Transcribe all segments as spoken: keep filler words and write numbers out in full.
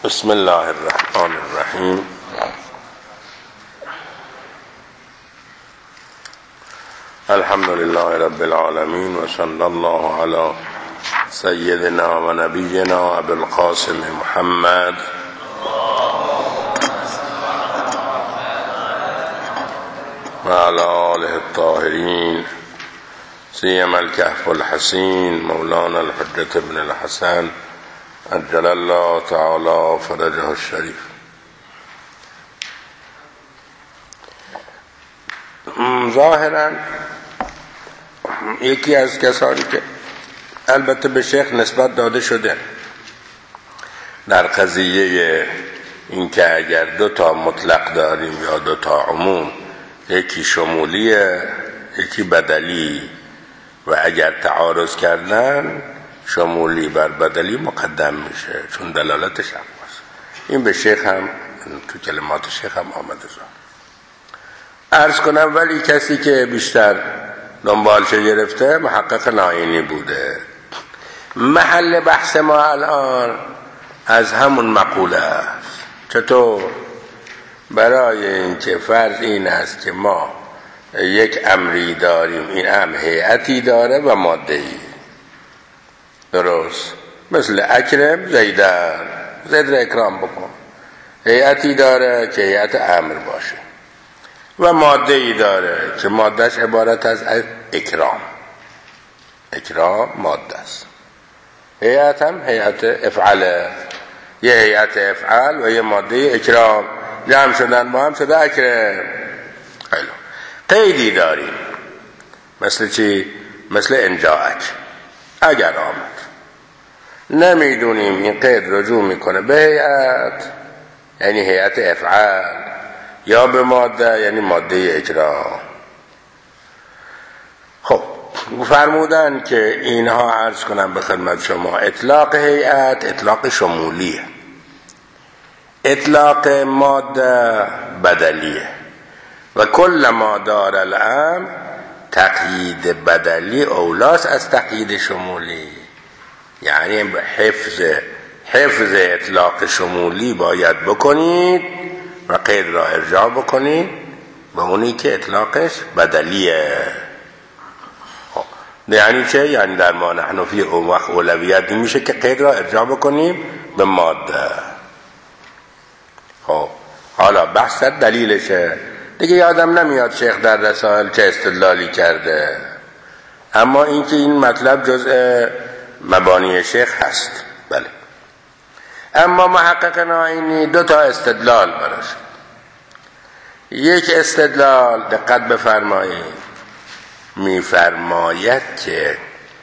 بسم الله الرحمن الرحیم. الحمد لله رب العالمین و صلی الله علی سیدنا و نبینا ابی القاسم محمد و علی آله الطاهرین سیما الکهف الحسین مولانا الحجة ابن الحسن عجل الله تعالی فرجه الشریف. ظاهرا یکی از کسانی که البته به شیخ نسبت داده شده در قضیه این که اگر دو تا مطلق داریم یا دو تا عموم، یکی شمولیه یکی بدلی، و اگر تعارض کردن شمولی بر بدلی مقدم میشه چون دلالتش هم هست. این به شیخ هم تو کلمات شیخ هم آمده زاد. عرض کنم ولی کسی که بیشتر دنبالش گرفته محقق ناینی بوده. محل بحث ما الان از همون مقوله است. چطور؟ برای اینکه فرض این است که ما یک امری داریم، این امر هیئتی داره و ماده‌ای، درست؟ مثل اکرم زیدن، زید را اکرام بکن، هیئتی داره که هیئت امر باشه و ماده‌ای داره که مادهش عبارت از اکرام. اکرام ماده است. هیئت هم هیئت افعاله، یه هیئت افعال و یه ماده اکرام جمع شدن با هم شده اکرم. خیلی قیدی داریم مثل چی؟ مثل انجاک. اگر آمد نمیدونیم این قید رجوع میکنه به هیئت یعنی هیئت افعال یا به ماده یعنی ماده اجرا. خب فرمودن که اینها عرض کنم به خدمت شما اطلاق هیئت اطلاق شمولیه، اطلاق ماده بدلیه و کل ما دار الامر تقیید بدلی اولاس از تقیید شمولی. یعنی حفظ حفظ اطلاق شمولی باید بکنید و قید را ارجاع بکنید به اونی که اطلاقش بدلیه. خب یعنی چه؟ یعنی در ما نحن فی اون وقت اولویت میشه که قید را ارجاع بکنیم به ماده. خب حالا بحث دلیلشه دیگه یادم نمیاد شیخ در رسائل چه استدلالی کرده، اما اینکه این مطلب جزء مبانی شیخ هست. بله. اما محقق ناینی دو تا استدلال براش. یک استدلال دقت بفرمایید، میفرماید که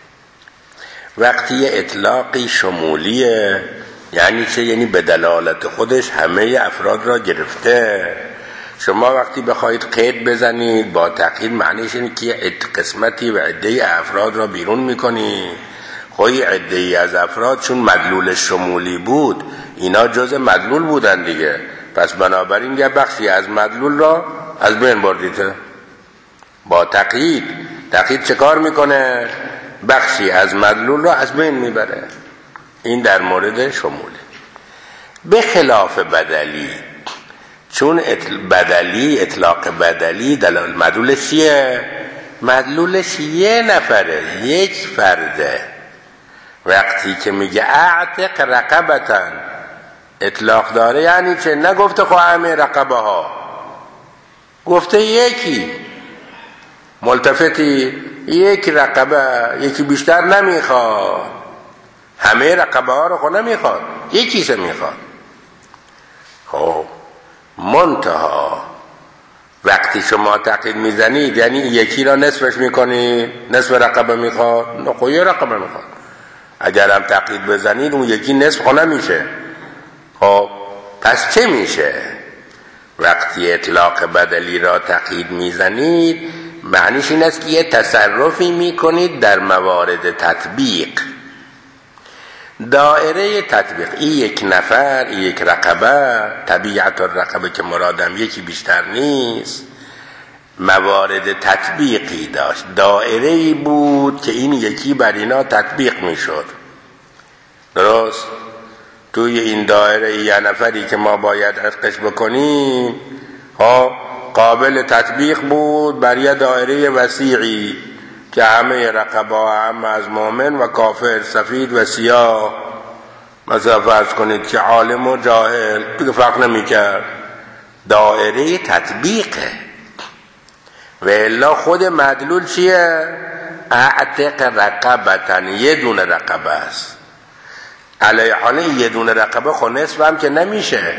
وقتی اطلاقی شمولیه یعنی چه؟ یعنی به دلالت خودش همه افراد را گرفته. شما وقتی بخواید قید بزنید با تقیید معنیش اینه که قسمتی و عده‌ای افراد را بیرون میکنید. خوی عده‌ای از افراد چون مدلول شمولی بود اینا جز مدلول بودن دیگه، پس بنابراین یه بخشی از مدلول را از بین بردید. با تقیید تقیید چه کار میکنه؟ بخشی از مدلول را از بین میبره. این در مورد شمولی. به خلاف بدلی، چون بدلی اطلاق بدلی دلال مدلولش چیه؟ مدلولش یه نفره، یک فرده. وقتی که میگه اعتق رقبتن اطلاق داره یعنی چه؟ نگفته خو همه رقبه ها، گفته یکی ملتفتی یک رقبه، یکی بیشتر نمیخواد، همه رقبه ها رو خو نمیخواد، یکی سه میخواد. خب منتها وقتی شما تقیید میزنید یعنی یکی را نصفش میکنید، نصف رقبه میخواد، نه یه رقبه میخواد. اگر هم تقیید بزنید اون یکی نصف خونه میشه. خب پس چه میشه؟ وقتی اطلاق بدلی را تقیید میزنید معنیش این است که یه تصرفی میکنید در موارد تطبیق. دائره تطبیق این یک نفر، این یک رقبه، طبیعت الرقبه که مرادم یکی بیشتر نیست، موارد تطبیقی داشت، دائره‌ای بود که این یکی بر اینا تطبیق میشد. درست؟ توی این دایره یه نفری که ما باید عتقش بکنیم ها قابل تطبیق بود بر یه دایره وسیعی که همه رقبه هم از مؤمن و کافر، سفید و سیاه. مثلا فرض کنید که عالم و جاهل دیگه فرق نمی کرد، دایره تطبیقه. و الا خود مدلول چیه؟ اعتق رقبتن، یه دونه رقبه است. علیه حال یه دونه رقبه خود نصف هم که نمیشه.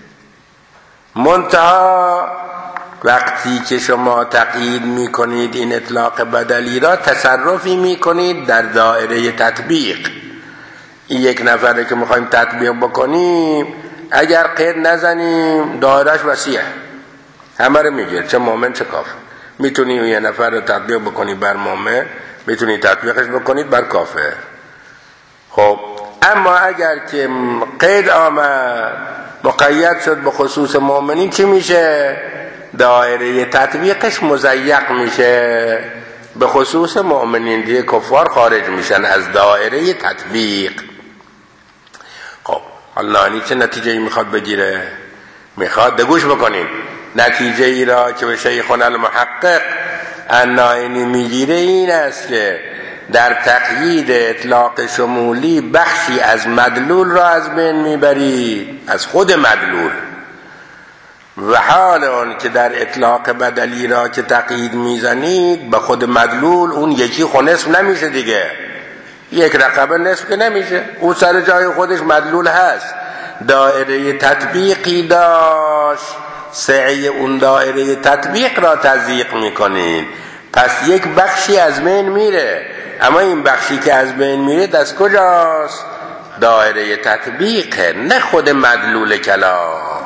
منتها وقتی که شما تقیید میکنید این اطلاق بدلی را، تصرفی میکنید در دایره تطبیق. این یک نفره که میخوایم تطبیق بکنیم، اگر قید نزنیم دایرش وسیعه، همه رو میگیره، چه مؤمن چه کافر. میتونی یه نفر رو تطبیق بکنی بر مؤمن، میتونی تطبیقش بکنید بر کافر. خب اما اگر که قید آمد مقید شد به خصوص مؤمنین، چی میشه؟ دایره تطبیقش مضیق میشه به خصوص مؤمنین، دیگه کفار خارج میشن از دایره تطبیق. خب حالا نانی چه نتیجه ای میخواد بگیره؟ میخواد دگوش بکنید نتیجه ای را که به شیخنا المحقق النائینی میگیره این است که در تقیید اطلاق شمولی بخشی از مدلول را از بین میبرید، از خود مدلول. و حال اون که در اطلاق بدلی را که تقیید میزنید به خود مدلول، اون یکی خود نصف نمیشه دیگه، یک رقبه نصف که نمیشه، اون سر جای خودش مدلول هست، دایره تطبیقی داشت، سعی اون دایره تطبیق را تضییق میکنید، پس یک بخشی از بین میره. اما این بخشی که از بین میره دست کجاست؟ دایره تطبیقه، نه خود مدلول کلام.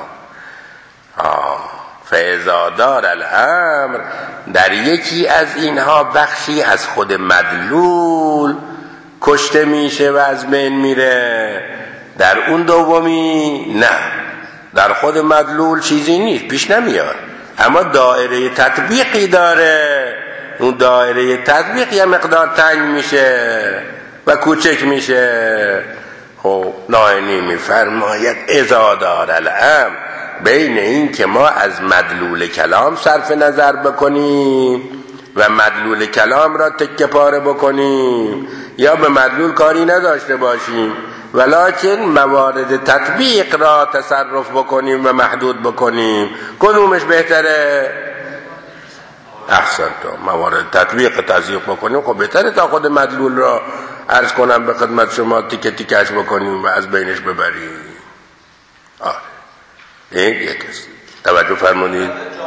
فاذا دار الامر، در یکی از اینها بخشی از خود مدلول کشته میشه و از بین میره، در اون دومی نه، در خود مدلول چیزی نیست، پیش نمیاد، اما دایره تطبیقی داره. اون دایره تطبیق یه مقدار تنگ میشه و کوچک میشه. خب نائینی میفرماید اذا دار الامر، بین این که ما از مدلول کلام صرف نظر بکنیم و مدلول کلام را تکه پاره بکنیم، یا به مدلول کاری نداشته باشیم ولکن موارد تطبیق را تصرف بکنیم و محدود بکنیم، کدومش بهتره؟ احسن تو موارد تطبیق تضییق بکنیم، خب بهتره تا خود مدلول را عرض کنم به خدمت شما تیکه تیکش بکنیم و از بینش ببریم. آره این یک است. توجه فرمونید؟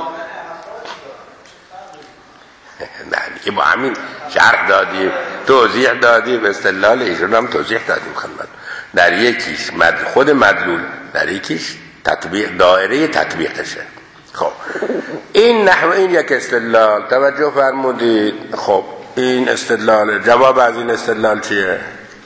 نه که با همین شرح دادیم، توضیح دادیم، استدلال ایشون هم توضیح دادیم خدمت. در یکیش مد خود مدلول، در یکیش تطبیق، دایره تطبیقشه. خب این نحو، این یک استدلال. توجه فرمودید؟ خب این استدلال. جواب از این استدلال چیه؟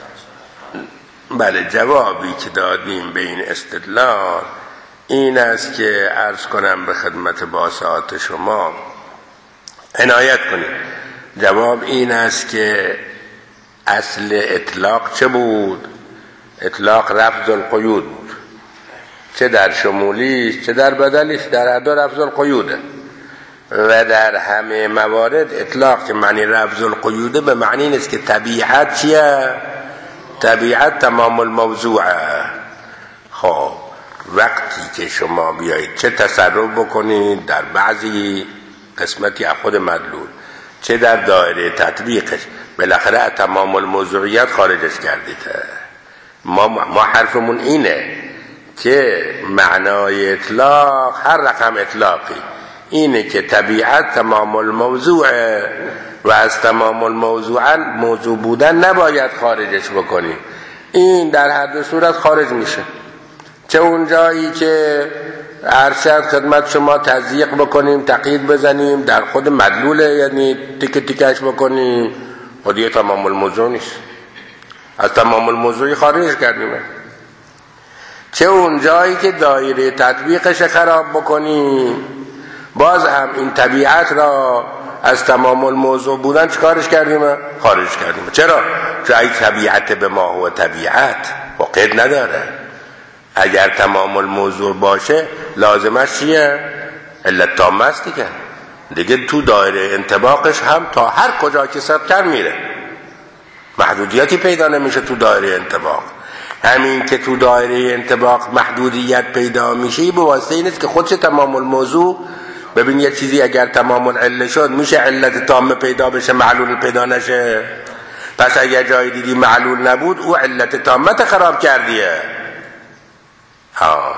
بله، جوابی که دادیم به این استدلال این است که عرض کنم به خدمت باسات شما عنایت کنید. جواب این است که اصل اطلاق چه بود؟ اطلاق رفض القیود بود، چه در شمولیش چه در بدلیش، در هر دو رفض القیوده. و در همه موارد اطلاق که معنی رفض القیوده به معنی نیست که طبیعت چیه؟ طبیعت تمام الموضوعه. خب وقتی که شما بیایید چه تصرف بکنید در بعضی قسمتی از خود مدلول، چه در دایره تطبیقش، بالاخره تمام الموضوعیت خارجش کردید. ما ما حرفمون اینه که معنای اطلاق، هر رقم اطلاقی، اینه که طبیعت تمام الموضوعه و از تمام الموضوع موضوع بودن نباید خارجش بکنیم. این در هر دو صورت خارج میشه، چه اون جایی که ارشد خدمت شما تضییق بکنیم، تقیید بزنیم در خود مدلوله، یعنی تیکه تیکش بکنیم، خودی تمام الموضوع نیست، از تمام الموضوعی خارج کردیم. چه اون جایی که دایره تطبیقش خراب بکنیم، باز هم این طبیعت را از تمام الموضوع بودن چکارش کردیم؟ خارج کردیم. چرا؟ چون طبیعت به ما هو طبیعت و قید نداره. اگر تمام الموضوع باشه لازمش چیه؟ علت تامه است دیگه. دیگه تو دایره انطباقش هم تا هر کجا که سبتر میره، محدودیتی پیدا نمیشه تو دایره انطباق. همین که تو دایره انطباق محدودیت پیدا میشه به واسطه این است که خودش تمام الموضوع. ببین یه چیزی اگر تمام العله شد میشه علت تامه پیدا بشه معلول پیدا نشه. پس اگر جای دیدی معلول نبود او علت تامه خراب کردیه. ها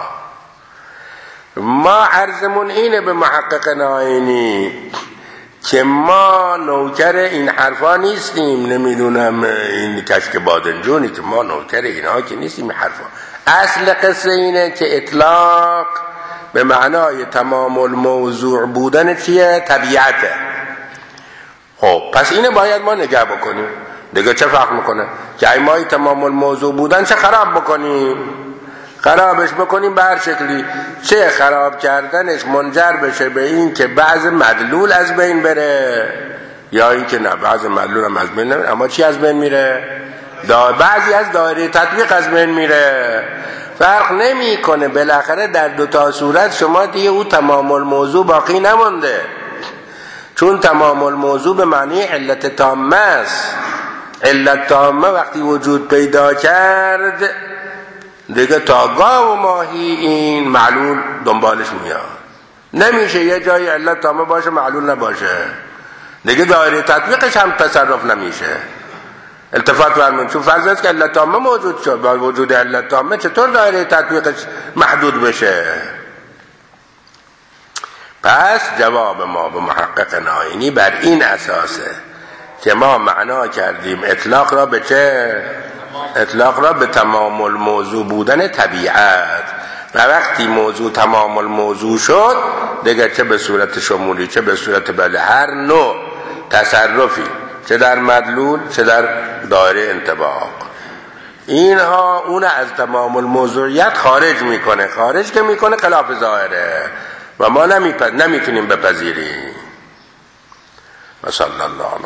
ما عرضمون اینه به محقق ناینی که ما نوکر این حرفا نیستیم، نمیدونم این کشک بادنجونی که ما نوکر اینها که نیستیم. این حرفا اصل قصه اینه که اطلاق به معنای تمام الموضوع بودن چیه؟ طبیعته. خب پس اینه باید ما نگاه بکنیم. دیگه چه فرق میکنه که ما تمام الموضوع بودن چه خراب بکنیم؟ خرابش بکنیم به هر شکلی، چه خراب کردنش منجر بشه به این که بعض مدلول از بین بره، یا این که نه بعض مدلول هم از بین نمیره، اما چی از بین میره؟ دا بعضی از دایره تطبیق از بین میره. فرق نمی کنه، بالاخره در دو تا صورت شما دیگه او تمام الموضوع باقی نمونده، چون تمام الموضوع به معنی علت تامه است. علت تامه وقتی وجود پیدا کرد دیگه تا گاو و ماهی این معلول دنبالش میاد. نمیشه یه جای علت تامه باشه معلول نباشه، دیگه دایره تطبیقش هم تصرف نمیشه. التفات فرمون، چون فرض است که علت تامه موجود شد، با وجود علت تامه چطور دایره تطبیقش محدود بشه؟ پس جواب ما به محقق ناینی بر این اساسه که ما معنا کردیم اطلاق را به چه؟ اطلاق را به تمام الموضوع بودن طبیعت. و وقتی موضوع تمام الموضوع شد دیگه چه به صورت شمولی چه به صورت بله هر نوع تصرفی، چه در مدلول چه در دایره انطباق، اینها اون از تمام الموضوعیت خارج میکنه. خارج که میکنه خلاف ظاهره و ما نمیتونیم بپذیریم. و صلی الله